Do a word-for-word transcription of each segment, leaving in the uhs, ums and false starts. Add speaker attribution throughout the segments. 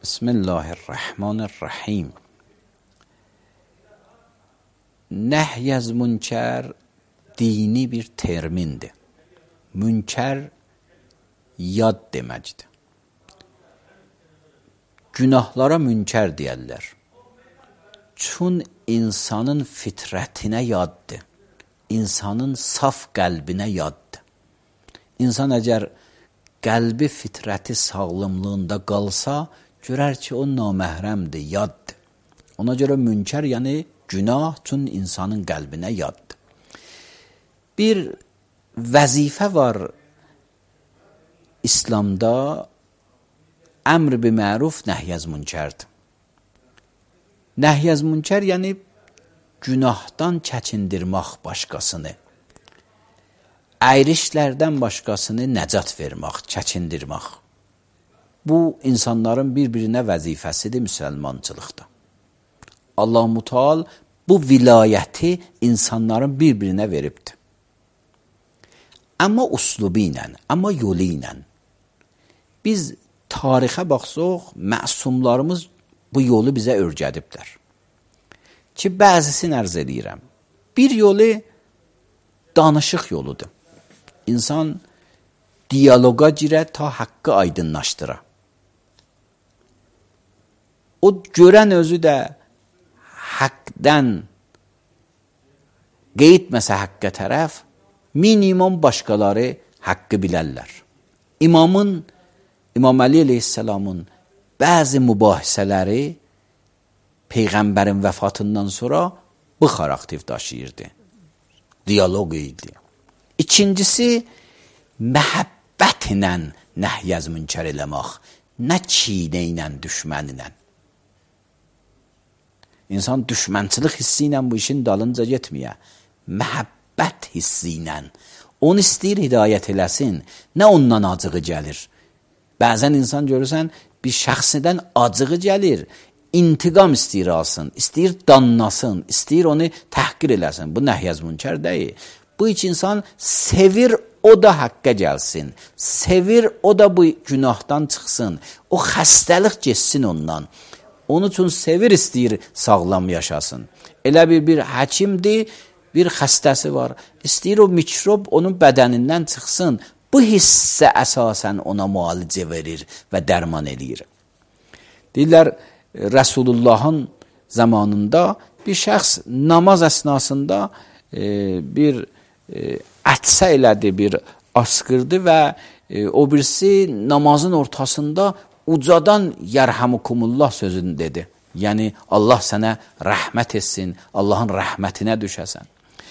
Speaker 1: Bismillahirrahmanirrahim. Nəhy az münkər dini bir termindir. Münkər yad deməkdir. Günahlara münkər deyərlər. Çün insanın fitrətinə yaddır. İnsanın saf qəlbinə yaddır. İnsan əgər qəlbi fitrəti sağlamlığında qalsa, görər ki, o naməhrəmdir, yaddır. Ona görə münkər, yəni günah üçün insanın qəlbinə yaddır. Bir vəzifə var İslamda, əmr bi məruf, nəhy az münkərdir. Nəhy az münkər, yəni günahdan çəkindirmək başqasını, əyrişlərdən başqasını nəcat vermək, çəkindirmək. Bu, insanların bir-birinə vəzifəsidir müsəlmançılıqda. Allah-u Teala bu vilayəti insanların bir-birinə veribdir. Amma uslubu ilə, amma yolu ilə. Biz tarixə baxsaq, məsumlarımız bu yolu bizə öyrədiblər. Ki, bəzisini ərz edirəm. Bir yolu danışıq yoludur. İnsan diyaloqa girə ta haqqı aydınlaşdıra. O görən özü də haqqdan qeydməsə haqqa tərəf, minimum başqaları haqqı bilərlər. İmamın, İmam Əli əleyhissalamın bəzi mübahisələri Peyğəmbərin vəfatından sonra bu xarakter daşıyırdı. Diyaloq idi. İkincisi, məhəbbətlə nəhy az münkər eləmək, nə çiynə ilə, düşmən ilə. İnsan düşmənçilik hissi ilə bu işin dalınca getməyə, məhəbbət hissi ilə. Onu istəyir hidayət eləsin, nə ondan acığı gəlir. Bəzən insan görürsən, bir şəxsidən acığı gəlir, intiqam istəyir alsın, istəyir danlasın, istəyir onu təhqir eləsin. Bu nəhy az münkər deyil. Bu üç insan sevir, o da haqqa gəlsin. Sevir, o da bu günahdan çıxsın. O xəstəlik geçsin ondan. Onun üçün sevir, istəyir sağlam yaşasın. Elə bir, bir həkimdir, bir xəstəsi var. İstəyir o mikrob onun bədənindən çıxsın. Bu hissə əsasən ona müalicə verir və dərman eləyir. Deyirlər, Rəsulullahın zamanında bir şəxs namaz əsnasında e, bir e, ətsə elədi, bir asqırdı və e, o birisi namazın ortasında ucadan yərhamukumullah sözünü dedi. Yəni, Allah sənə rəhmət etsin, Allahın rəhmətinə düşəsən.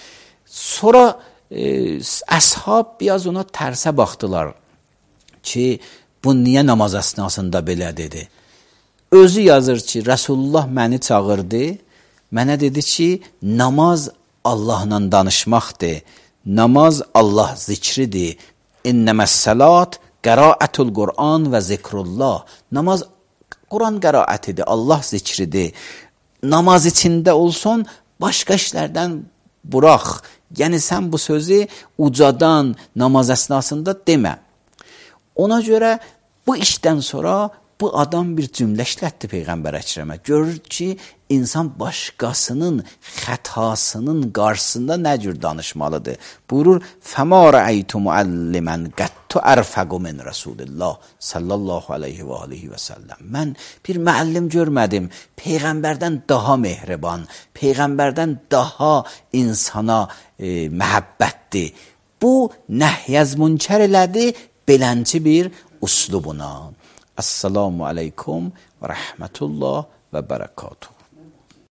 Speaker 1: Sonra e, əshab biraz ona tərsə baxdılar ki, bu niyə namaz əsnasında belə dedi? Özü yazır ki, Rəsulullah məni çağırdı, mənə dedi ki, namaz Allahla danışmaqdır, namaz Allah zikridir, innəməs-səlat qiraətul Qur'an və zikrullah. Namaz Quran qiraətidir, Allah zikridir. Namaz içində olsun, başqa işlərdən burax. Yəni, sən bu sözü ucadan namaz əsnasında demə. Ona görə bu işdən sonra bu adam bir cümlə işlətdi Peyğəmbər əkrəmə. Görür ki, insan başqasının xətasının qarşısında nə cür danışmalıdır. Buyurur, فَمَا رَأَيْتُ مُعَلِّمًا قَدْتُ أَرْفَقُ مِنْ رَسُولِ اللّٰهِ sallallahu aleyhi və aleyhi və səlləm. Mən bir müəllim görmədim, Peyğəmbərdən daha mehriban, Peyğəmbərdən daha insana e, məhəbbətdir. Bu, nəhy az münkər elədi, belənci bir uslubuna. Esselamu aleykum və rəhmətullah və bərəkatuhu.